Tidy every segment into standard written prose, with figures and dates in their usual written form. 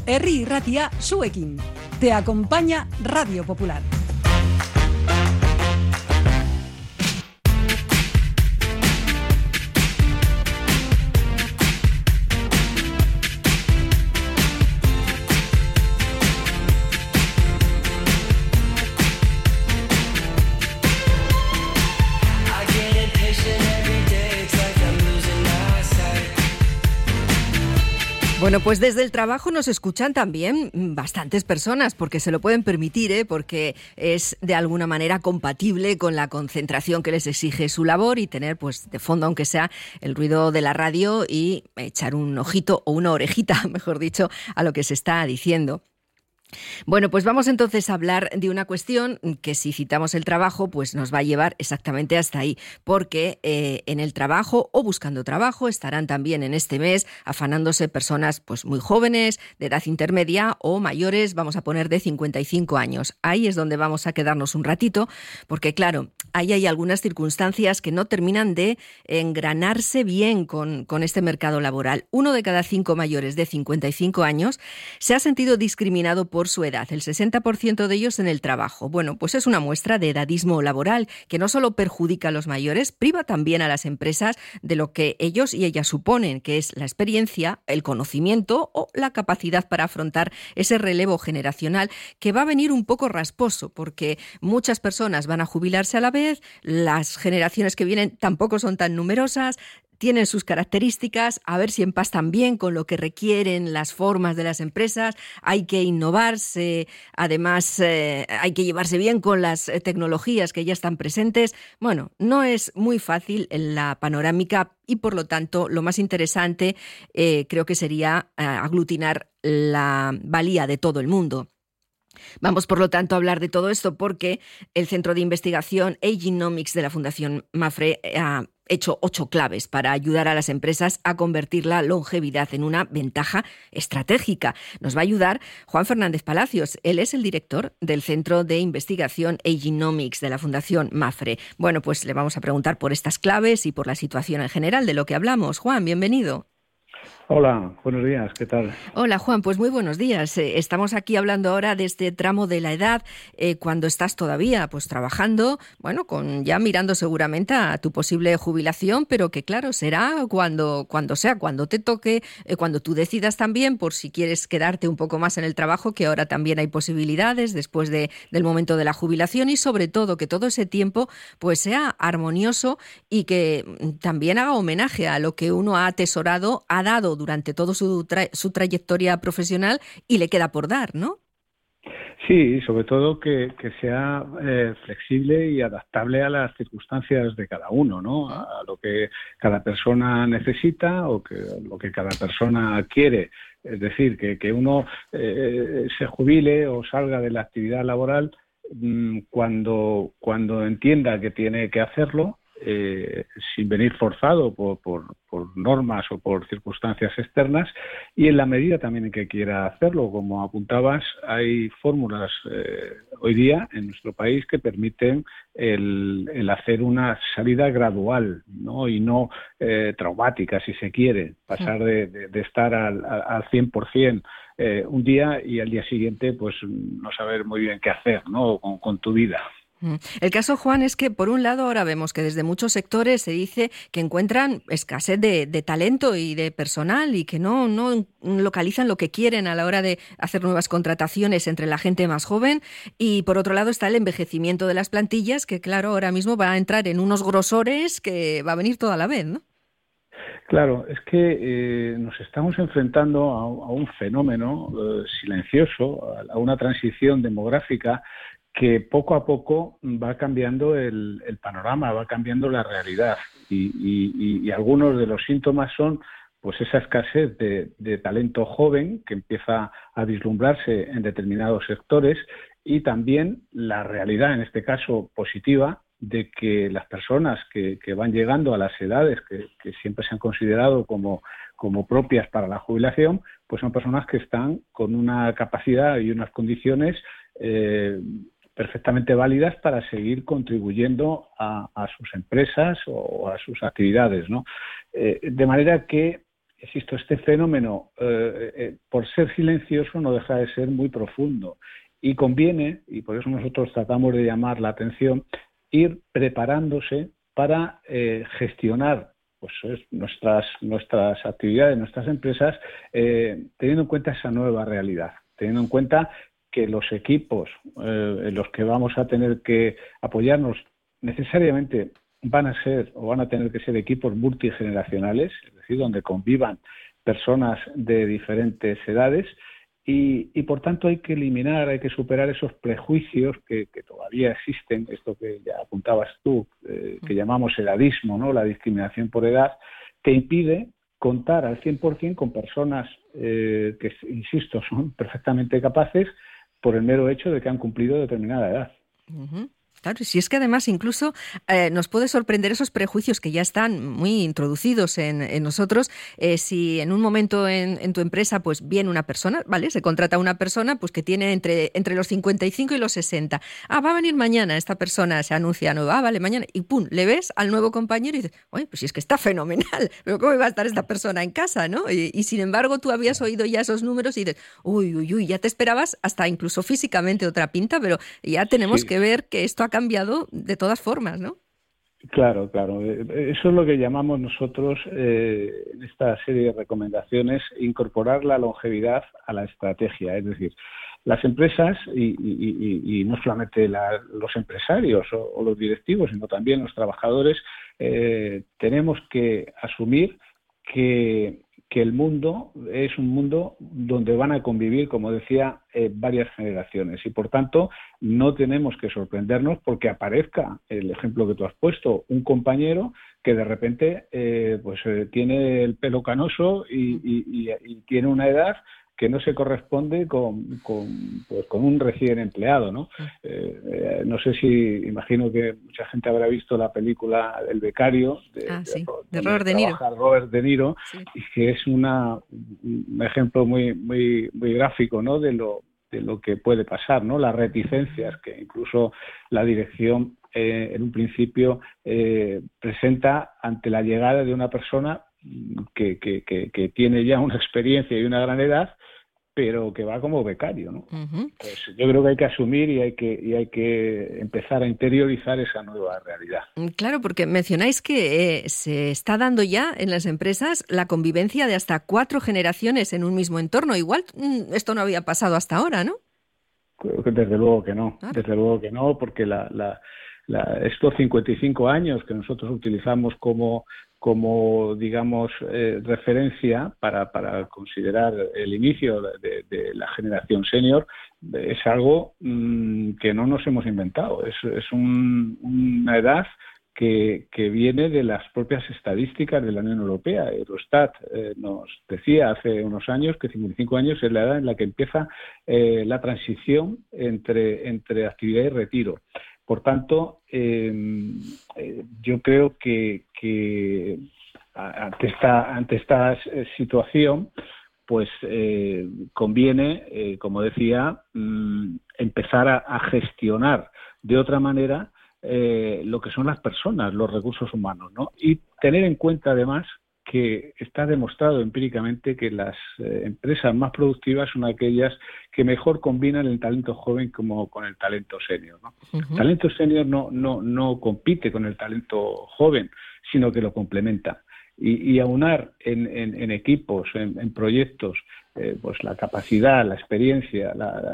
Herri Irratia zuekin. Te acompaña Radio Popular. Bueno, pues desde el trabajo nos escuchan también bastantes personas, porque se lo pueden permitir, porque es de alguna manera compatible con la concentración que les exige su labor y tener, pues, de fondo, aunque sea el ruido de la radio y echar un ojito o una orejita, mejor dicho, a lo que se está diciendo. Bueno, pues vamos entonces a hablar de una cuestión que si citamos el trabajo, pues nos va a llevar exactamente hasta ahí, porque en el trabajo o buscando trabajo estarán también en este mes afanándose personas pues muy jóvenes, de edad intermedia o mayores, vamos a poner de 55 años. Ahí es donde vamos a quedarnos un ratito, porque claro, ahí hay algunas circunstancias que no terminan de engranarse bien con este mercado laboral. 1 de cada 5 mayores de 55 años se ha sentido discriminado por su edad, el 60% de ellos en el trabajo. Bueno, pues es una muestra de edadismo laboral que no solo perjudica a los mayores, priva también a las empresas de lo que ellos y ellas suponen, que es la experiencia, el conocimiento o la capacidad para afrontar ese relevo generacional que va a venir un poco rasposo, porque muchas personas van a jubilarse a la vez, las generaciones que vienen tampoco son tan numerosas, tienen sus características, a ver si empastan bien con lo que requieren las formas de las empresas, hay que innovarse, además hay que llevarse bien con las tecnologías que ya están presentes. Bueno, no es muy fácil la panorámica y por lo tanto lo más interesante creo que sería aglutinar la valía de todo el mundo. Vamos, por lo tanto, a hablar de todo esto porque el Centro de Investigación Agenomics de la Fundación Mapfre ha hecho 8 claves para ayudar a las empresas a convertir la longevidad en una ventaja estratégica. Nos va a ayudar Juan Fernández Palacios. Él es el director del Centro de Investigación Agenomics de la Fundación Mapfre. Bueno, pues le vamos a preguntar por estas claves y por la situación en general de lo que hablamos. Juan, bienvenido. Hola, buenos días, ¿qué tal? Hola Juan, pues muy buenos días. Estamos aquí hablando ahora de este tramo de la edad cuando estás todavía pues trabajando, bueno, ya mirando seguramente a tu posible jubilación, pero que claro, será cuando sea, cuando te toque, cuando tú decidas también por si quieres quedarte un poco más en el trabajo, que ahora también hay posibilidades después del momento de la jubilación y sobre todo que todo ese tiempo pues sea armonioso y que también haga homenaje a lo que uno ha atesorado, ha dado durante toda su trayectoria profesional y le queda por dar, ¿no? Sí, sobre todo que sea flexible y adaptable a las circunstancias de cada uno, ¿no? A lo que cada persona necesita o lo que cada persona quiere. Es decir, que uno se jubile o salga de la actividad laboral cuando entienda que tiene que hacerlo, sin venir forzado por normas o por circunstancias externas y en la medida también en que quiera hacerlo. Como apuntabas, hay fórmulas hoy día en nuestro país que permiten el hacer una salida gradual, ¿no? Y no traumática, si se quiere, pasar de estar al 100% un día y al día siguiente pues no saber muy bien qué hacer, ¿no? con tu vida. El caso, Juan, es que por un lado ahora vemos que desde muchos sectores se dice que encuentran escasez de talento y de personal y que no localizan lo que quieren a la hora de hacer nuevas contrataciones entre la gente más joven, y por otro lado está el envejecimiento de las plantillas que claro, ahora mismo va a entrar en unos grosores que va a venir toda la vez, ¿no? Claro, es que nos estamos enfrentando a un fenómeno silencioso, a una transición demográfica que poco a poco va cambiando el panorama, va cambiando la realidad y algunos de los síntomas son pues esa escasez de talento joven que empieza a vislumbrarse en determinados sectores y también la realidad, en este caso positiva, de que las personas que van llegando a las edades que siempre se han considerado como propias para la jubilación, pues son personas que están con una capacidad y unas condiciones perfectamente válidas para seguir contribuyendo a sus empresas o a sus actividades, ¿no? De manera que insisto, este fenómeno, por ser silencioso, no deja de ser muy profundo. Y conviene, y por eso nosotros tratamos de llamar la atención, ir preparándose para gestionar pues nuestras actividades, nuestras empresas, teniendo en cuenta esa nueva realidad, teniendo en cuenta que los equipos en los que vamos a tener que apoyarnos necesariamente van a tener que ser equipos multigeneracionales, es decir, donde convivan personas de diferentes edades y por tanto hay que eliminar, hay que superar esos prejuicios que todavía existen, esto que ya apuntabas tú, que llamamos edadismo, ¿no? La discriminación por edad, que impide contar al 100% con personas que, insisto, son perfectamente capaces por el mero hecho de que han cumplido determinada edad. Uh-huh. Claro, si es que además incluso nos puede sorprender esos prejuicios que ya están muy introducidos en nosotros. Si en un momento en tu empresa pues viene una persona, ¿vale? Se contrata a una persona pues que tiene entre los 55 y los 60. Va a venir mañana esta persona, se anuncia nueva, vale, mañana, y pum, le ves al nuevo compañero y dices, oye, pues si es que está fenomenal, pero ¿cómo va a estar esta persona en casa, no? Y sin embargo tú habías oído ya esos números y dices, uy, ya te esperabas hasta incluso físicamente otra pinta, pero ya tenemos que ver que esto ha cambiado de todas formas, ¿no? Claro. Eso es lo que llamamos nosotros en esta serie de recomendaciones incorporar la longevidad a la estrategia. Es decir, las empresas y no solamente los empresarios o los directivos, sino también los trabajadores, tenemos que asumir que el mundo es un mundo donde van a convivir, como decía, varias generaciones y, por tanto, no tenemos que sorprendernos porque aparezca el ejemplo que tú has puesto, un compañero que de repente tiene el pelo canoso y tiene una edad que no se corresponde con un recién empleado, ¿no? No sé si, imagino que mucha gente habrá visto la película El becario de Robert De Niro, sí. Y que es un ejemplo muy gráfico, ¿no? de lo que puede pasar, ¿no? Las reticencias que incluso la dirección en un principio presenta ante la llegada de una persona que tiene ya una experiencia y una gran edad, pero que va como becario, ¿no? Uh-huh. Pues yo creo que hay que asumir y hay que empezar a interiorizar esa nueva realidad. Claro, porque mencionáis que se está dando ya en las empresas la convivencia de hasta 4 generaciones en un mismo entorno. Igual esto no había pasado hasta ahora, ¿no? Creo que desde luego que no. Claro. Desde luego que no, porque estos 55 años que nosotros utilizamos como digamos, referencia para considerar el inicio de la generación senior, es algo que no nos hemos inventado. Es una edad que viene de las propias estadísticas de la Unión Europea. Eurostat nos decía hace unos años que 55 años es la edad en la que empieza la transición entre actividad y retiro. Por tanto, yo creo que ante esta situación, pues conviene, como decía, empezar a gestionar de otra manera lo que son las personas, los recursos humanos, ¿no? Y tener en cuenta además que está demostrado empíricamente que las empresas más productivas son aquellas que mejor combinan el talento joven como con el talento senior, ¿no? Uh-huh. El talento senior no compite con el talento joven, sino que lo complementa. Y aunar en equipos, en proyectos, pues la capacidad, la experiencia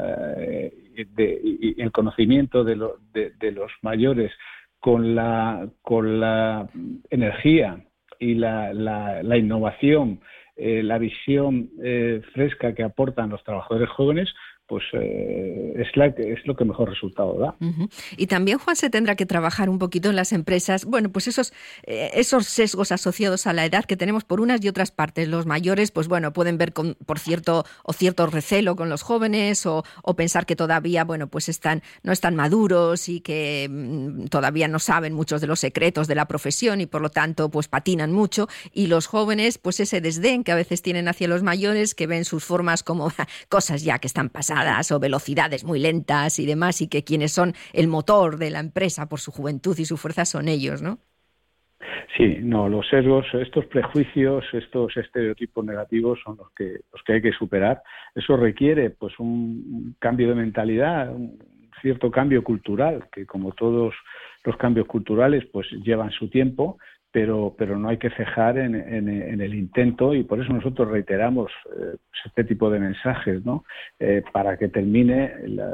y el conocimiento de los mayores con la energía y la innovación, la visión fresca que aportan los trabajadores jóvenes, pues es lo que mejor resultado da. Uh-huh. Y también, Juan, se tendrá que trabajar un poquito en las empresas, bueno, pues esos sesgos asociados a la edad que tenemos por unas y otras partes. Los mayores, pues bueno, pueden ver por cierto recelo con los jóvenes o pensar que todavía, bueno, pues no están maduros y que todavía no saben muchos de los secretos de la profesión y por lo tanto, pues patinan mucho. Y los jóvenes, pues ese desdén que a veces tienen hacia los mayores, que ven sus formas como cosas ya que están pasadas o velocidades muy lentas y demás, y que quienes son el motor de la empresa por su juventud y su fuerza son ellos, ¿no? Sí, no, los sesgos, estos prejuicios, estos estereotipos negativos son los que hay que superar. Eso requiere pues un cambio de mentalidad, un cierto cambio cultural, que como todos los cambios culturales pues llevan su tiempo, pero no hay que cejar en el intento, y por eso nosotros reiteramos este tipo de mensajes, ¿no? Para que termine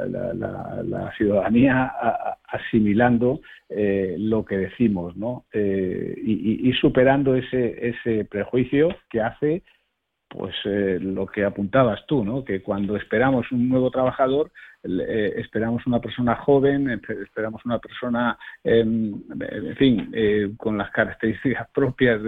la ciudadanía asimilando lo que decimos, ¿no? Y superando ese prejuicio que hace pues lo que apuntabas tú, ¿no? Que cuando esperamos un nuevo trabajador, esperamos una persona joven, esperamos una persona, en fin, con las características propias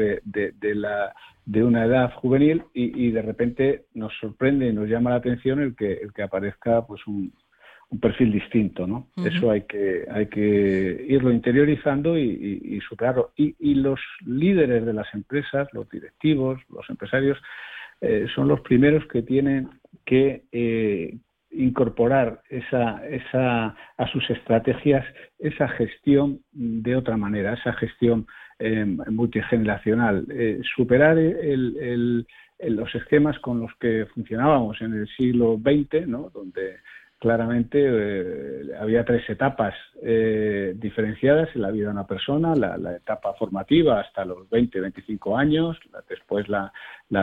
de una edad juvenil, y de repente nos sorprende y nos llama la atención el que aparezca pues un perfil distinto, ¿no? Uh-huh. Eso hay que irlo interiorizando y superarlo. Y los líderes de las empresas, los directivos, los empresarios, son los primeros que tienen que incorporar a sus estrategias esa gestión de otra manera, esa gestión multigeneracional, superar los esquemas con los que funcionábamos en el siglo XX, ¿no? Donde claramente había 3 etapas diferenciadas en la vida de una persona: la etapa formativa hasta los 20-25 años, después la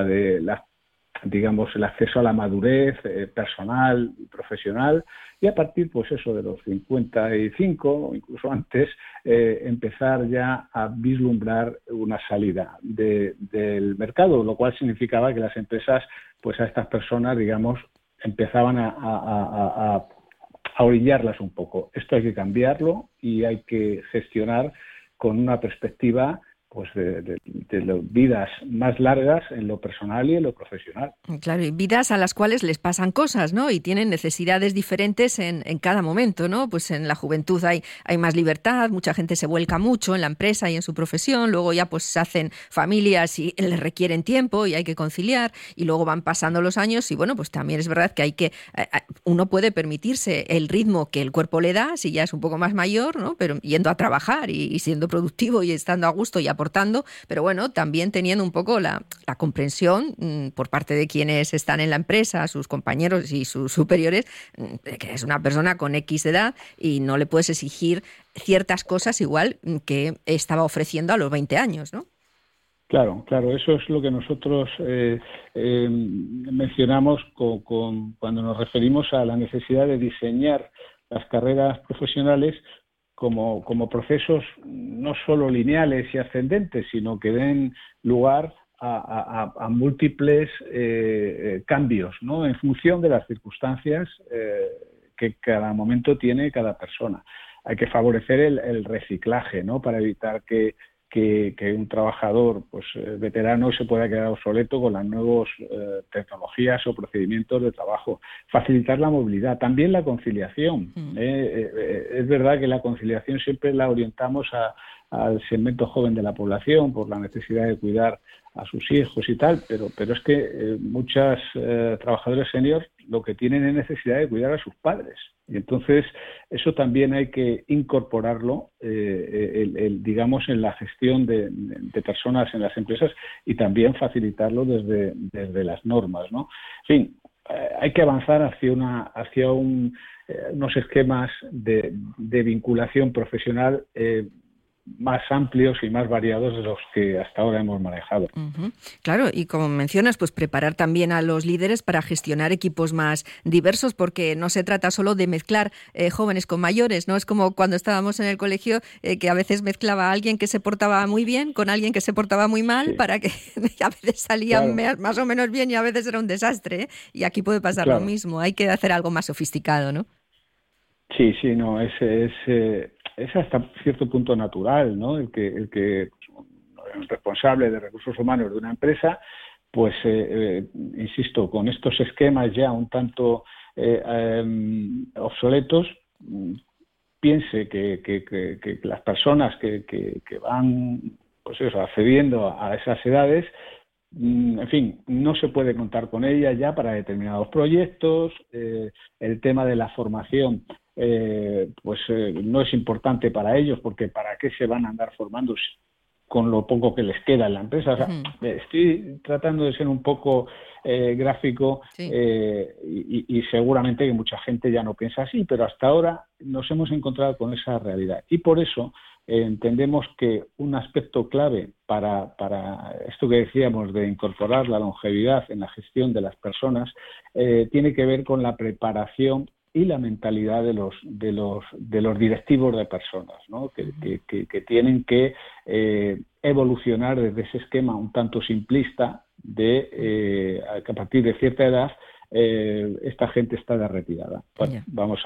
digamos, el acceso a la madurez personal y profesional, y a partir, pues eso, de los 55 o incluso antes, empezar ya a vislumbrar una salida del mercado, lo cual significaba que las empresas, pues a estas personas, digamos, empezaban a orillarlas un poco. Esto hay que cambiarlo y hay que gestionar con una perspectiva pues de vidas más largas en lo personal y en lo profesional. Claro, y vidas a las cuales les pasan cosas, ¿no? Y tienen necesidades diferentes en cada momento, ¿no? Pues en la juventud hay más libertad, mucha gente se vuelca mucho en la empresa y en su profesión, luego ya pues se hacen familias y les requieren tiempo y hay que conciliar, y luego van pasando los años y bueno, pues también es verdad que uno puede permitirse el ritmo que el cuerpo le da si ya es un poco más mayor, ¿no? Pero yendo a trabajar y siendo productivo y estando a gusto y aportando, pero bueno, también teniendo un poco la comprensión por parte de quienes están en la empresa, sus compañeros y sus superiores, que es una persona con X edad y no le puedes exigir ciertas cosas igual que estaba ofreciendo a los 20 años, ¿no? Claro, eso es lo que nosotros mencionamos cuando nos referimos a la necesidad de diseñar las carreras profesionales como procesos no solo lineales y ascendentes, sino que den lugar a múltiples cambios, ¿no? En función de las circunstancias que cada momento tiene cada persona. Hay que favorecer el reciclaje, ¿no? Para evitar que un trabajador pues veterano se pueda quedar obsoleto con las nuevas tecnologías o procedimientos de trabajo. Facilitar la movilidad, también la conciliación. Es verdad que la conciliación siempre la orientamos al segmento joven de la población por la necesidad de cuidar a sus hijos y tal, pero es que muchas trabajadores senior lo que tienen es necesidad de cuidar a sus padres. Y entonces eso también hay que incorporarlo, digamos, en la gestión de personas en las empresas, y también facilitarlo desde las normas, ¿no? En fin, hay que avanzar hacia unos esquemas de vinculación profesional más amplios y más variados de los que hasta ahora hemos manejado. Uh-huh. Claro, y como mencionas, pues preparar también a los líderes para gestionar equipos más diversos, porque no se trata solo de mezclar jóvenes con mayores, ¿no? Es como cuando estábamos en el colegio, que a veces mezclaba a alguien que se portaba muy bien con alguien que se portaba muy mal, sí, para que a veces salían más o menos bien y a veces era un desastre, ¿eh? Y aquí puede pasar lo mismo, hay que hacer algo más sofisticado, ¿no? Sí, no, es hasta cierto punto natural, ¿no? El que el responsable de recursos humanos de una empresa, pues, insisto, con estos esquemas ya un tanto obsoletos, piense que las personas que van, pues eso, accediendo a esas edades, en fin, no se puede contar con ella ya para determinados proyectos. El tema de la formación no es importante para ellos, porque ¿para qué se van a andar formando con lo poco que les queda en la empresa. O sea, estoy tratando de ser un poco gráfico, sí. Y seguramente que mucha gente ya no piensa así, pero hasta ahora nos hemos encontrado con esa realidad. Y por eso entendemos que un aspecto clave para esto que decíamos de incorporar la longevidad en la gestión de las personas tiene que ver con la preparación y la mentalidad de los directivos de personas, ¿no? que tienen que evolucionar desde ese esquema un tanto simplista de que a partir de cierta edad esta gente está de retirada. Bueno, vamos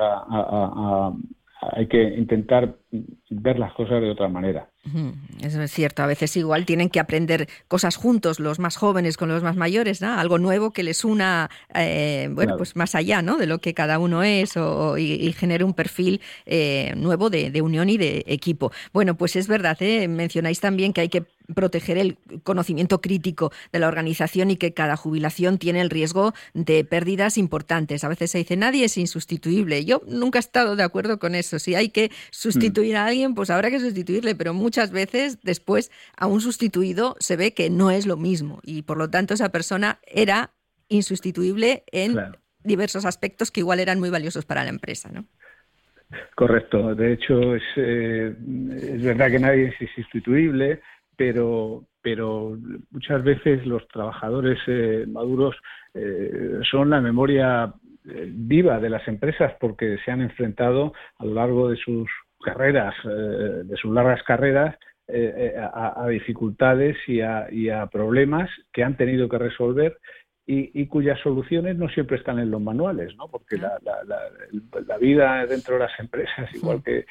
hay que intentar ver las cosas de otra manera. Eso es cierto, a veces igual tienen que aprender cosas juntos, los más jóvenes con los más mayores, ¿no? Algo nuevo que les una, claro, pues más allá, ¿no?, de lo que cada uno es y genere un perfil nuevo de unión y de equipo. Bueno, pues es verdad, mencionáis también que hay que proteger el conocimiento crítico de la organización y que cada jubilación tiene el riesgo de pérdidas importantes. A veces se dice, nadie es insustituible. Yo nunca he estado de acuerdo con eso. Si hay que sustituir a alguien, pues habrá que sustituirle, pero muchas veces después a un sustituido se ve que no es lo mismo y por lo tanto esa persona era insustituible en diversos aspectos que igual eran muy valiosos para la empresa, ¿no? Correcto. De hecho, es verdad que nadie es insustituible, pero muchas veces los trabajadores maduros son la memoria viva de las empresas porque se han enfrentado a lo largo de sus carreras, de sus largas carreras, a dificultades y a problemas que han tenido que resolver y cuyas soluciones no siempre están en los manuales, ¿no? Porque la vida dentro de las empresas, igual que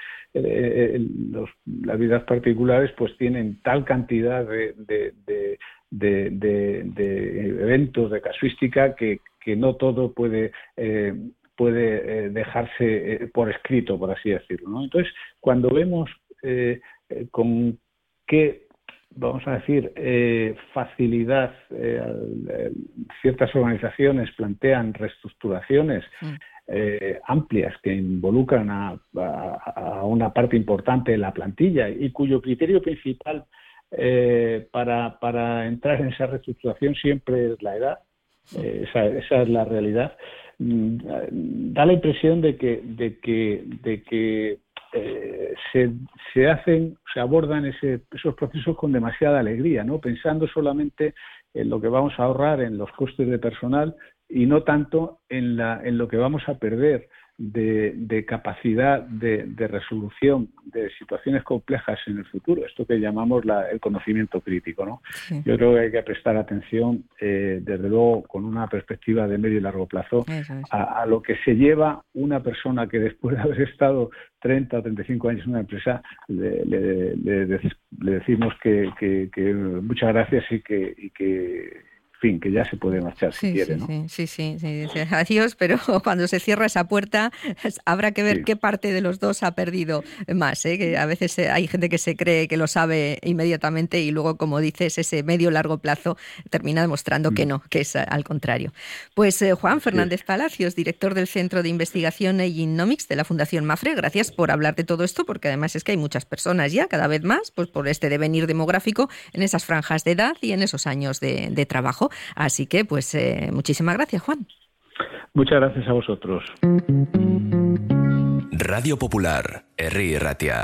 las vidas particulares, pues tienen tal cantidad de eventos, de casuística, que no todo puede dejarse por escrito, por así decirlo, ¿no? Entonces, cuando vemos con qué, vamos a decir, facilidad ciertas organizaciones plantean reestructuraciones amplias que involucran a una parte importante de la plantilla y cuyo criterio principal para entrar en esa reestructuración siempre es la edad, esa es la realidad. Da la impresión de que se abordan esos procesos con demasiada alegría, ¿no? Pensando solamente en lo que vamos a ahorrar en los costes de personal y no tanto en lo que vamos a perder de capacidad de resolución de situaciones complejas en el futuro, esto que llamamos el conocimiento crítico, ¿no? Sí. Yo creo que hay que prestar atención, desde luego, con una perspectiva de medio y largo plazo, a lo que se lleva una persona que después de haber estado 30 o 35 años en una empresa, le decimos que muchas gracias y que fin, que ya se puede marchar si quiere, ¿no? Sí. Dice adiós, pero cuando se cierra esa puerta habrá que ver qué parte de los dos ha perdido más, ¿eh? Que a veces hay gente que se cree que lo sabe inmediatamente y luego, como dices, ese medio-largo plazo termina demostrando que no, que es al contrario. Pues Juan Fernández Palacios, director del Centro de Investigación Genomics de la Fundación Mapfre, gracias por hablar de todo esto, porque además es que hay muchas personas ya, cada vez más, pues por este devenir demográfico en esas franjas de edad y en esos años de trabajo. Así que, pues, muchísimas gracias, Juan. Muchas gracias a vosotros. Radio Popular, Herri Ratia.